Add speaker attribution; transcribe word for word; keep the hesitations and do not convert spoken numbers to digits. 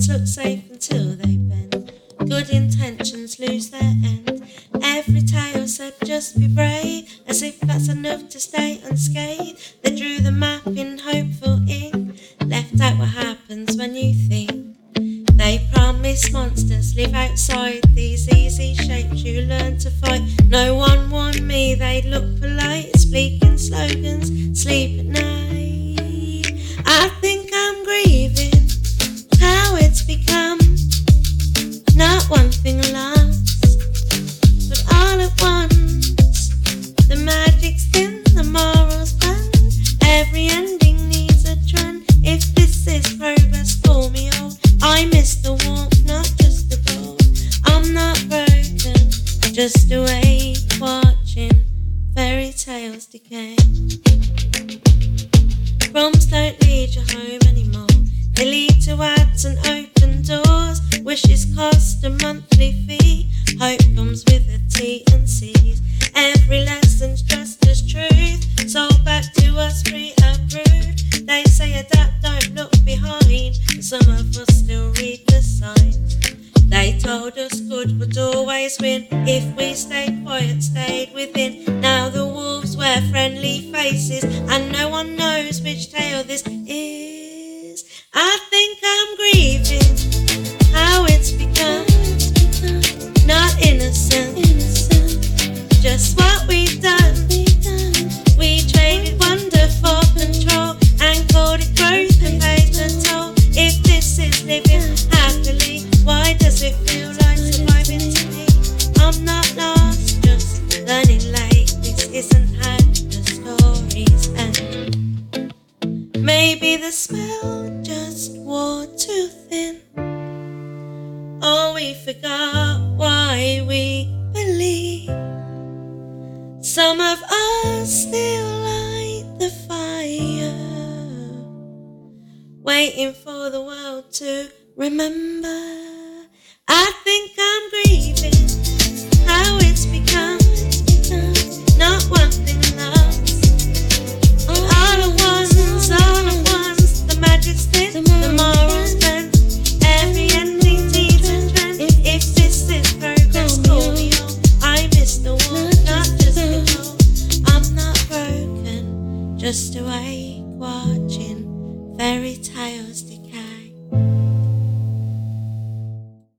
Speaker 1: look safe until they bend. Good intentions lose their end. Every tale said just be brave, as if that's enough to stay unscathed. They drew the map in hopeful ink, left out what happens when you think. They promise monsters live outside these easy shapes you learn to fight. No one warned me they'd look polite, speaking slogans, sleep at night. I think I'm grieving how it's become. Not one thing lasts, but all at once. The magic's thin, the moral's done. Every ending needs a trend. If this is progress for me, oh, I miss the warmth, not just the gold. I'm not broken, just awake, watching fairy tales decay. Prompts don't lead you home anymore. They lead to ads and open doors. Wishes cost a monthly fee. Hope comes with a T and C's. Every lesson's just as truth, sold back to us pre-approved. They say adapt, don't look behind, and some of us still read the signs. They told us good would always win if we stayed quiet, stayed within. Now the wolves wear friendly faces, and no one knows which tale this is. I think I'm grieving how it's become. Not innocent, just what we've done. We traded wonder for control and called it growth and paid the toll. If this is living happily, why does it feel like surviving to me? I'm not lost, just learning late. This isn't how the stories end. Maybe the smell just wore too thin, or we forgot why we believe. Some of us still light the fire, waiting for the world to remember. I think I'm grieving